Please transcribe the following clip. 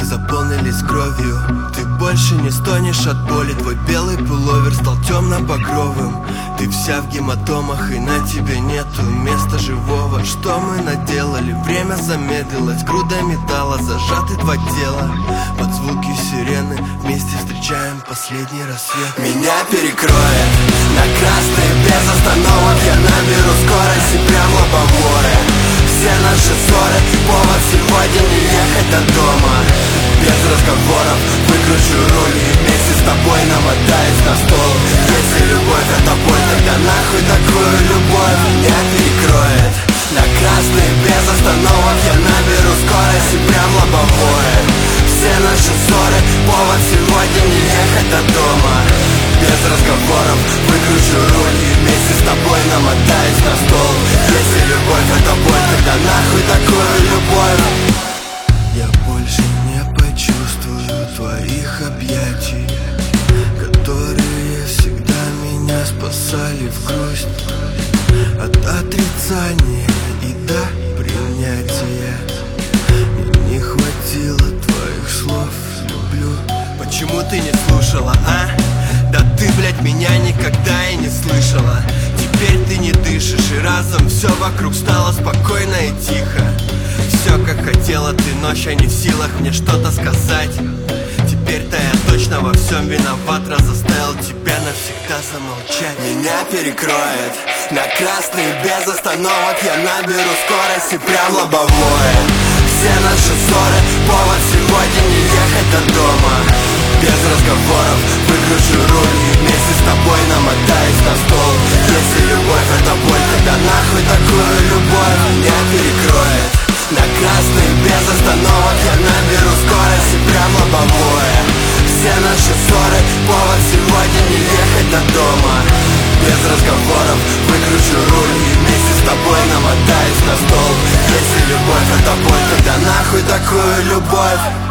заполнились кровью. Ты больше не стонешь от боли, твой белый пуловер стал темно-багровым. Ты вся в гематомах, и на тебе нету места живого. Что мы наделали? Время замедлилось, груда металла, зажаты два тела. Под звуки сирены вместе встречаем последний рассвет. Меня перекроет на красный без остановок. Я наберу скорость и прям лобовое. Все наши ссоры повод сегодня не ехать до дома. Без разговоров выкручу руль и вместе с тобой намотаюсь на стол. Если любовь это боль, тогда нахуй такую любовь. Меня перекроет на красный без остановок. Я наберу скорость и прям лобовое. Все наши ссоры повод сегодня не ехать до дома. Без разговоров выкручу руль и вместе с тобой намотаюсь на стол. Если любовь это боль, тогда нахуй такую любовь. Я больше не почувствую твоих объятий, которые всегда меня спасали в грусть. От отрицания и до принятия мне не хватило твоих слов «люблю». Почему ты не слушала, а? Да ты, блядь, меня никогда и не слышала. Теперь ты не дышишь, и разом все вокруг стало спокойно и тихо. Все как хотела ты ночь, а не в силах мне что-то сказать. Теперь-то я точно во всем виноват, раз заставил тебя навсегда замолчать. Меня перекроет на красный без остановок. Я наберу скорость и прям лобовое. Все наши ссоры повод сегодня не ехать до дома. Без разговоров выкручу руль и вместе с тобой намотаюсь на стол. Если любовь это боль, тогда нахуй такую любовь. Меня перекроет на красный без остановок. Я наберу скорость и прям лобовое. Все наши ссоры повод сегодня не ехать до дома. Без разговоров выкручу руль и вместе с тобой намотаюсь на стол. Если любовь это боль, тогда нахуй такую любовь.